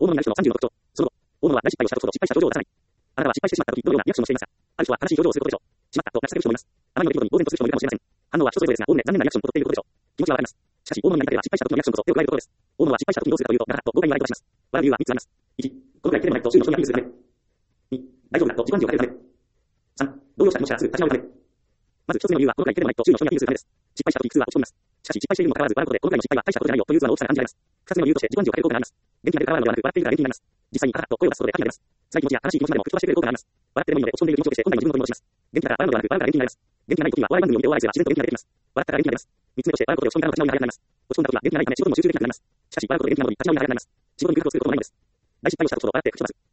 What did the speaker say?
大物になる人の30の特徴。その後、大物は大失敗をした時ほど失敗した表情を出さない。あなたは失敗してしまった時どのようなリアクションをしていますか？ある人は正しい表情をすることでしょう。しまったと泣き叫ぶ人もいます。あまりの出来事に呆然とする人もいるかもしれません。反応は人それぞれですが、おおむね残念なリアクションを取っていることでしょう。気持ちはわかります。しかし、大物になりたければ失敗した時のリアクションこそ手を加えることです。大物は失敗した時にどうするかというと、ガラッと豪快に笑い飛ばします。笑う理由は3つあります。1、このくらいテレビないと周囲の人にアピールするため。2、大丈夫だと自己暗示をかけるため。3、動揺した気持ちからすぐ立ち直るため。まず一つ目の理由は、このくらいテレビないと周囲の人にアピールするためです。失敗した時普通は落ち込みます。しかし失敗しているにもかかわらず笑うことで、このくらいの失敗は大したことじゃないよという図の大きさが暗示されます。二つ目の理由として自己暗示をかける効果があります。元気が出るから笑うのではなく、笑っているから元気になります。実際にカラッと声を出すことで神が出ます。辛い気持ちや悲しい気持ちまでも吹っ飛ばしてくれる効果があります。笑ってでもいいので落ち込んでいる気持ちを消して本来の自分の声に戻します。元気だから笑うのではなく、笑うから元気になります。元気がない時はお笑い番組を見て大笑いすれば自然と元気が出てきます。笑ったから元気が出ます。三つ目として笑うことで落ち込みからの立ち直りが早くなります。落ち込んだ時は元気がないため仕事にも集中できなくなります。しかし笑うことで元気なのに立ち直りが早くなります。仕事に工夫をすることもないのです。大失敗をした時ほど笑って吹き飛ばす。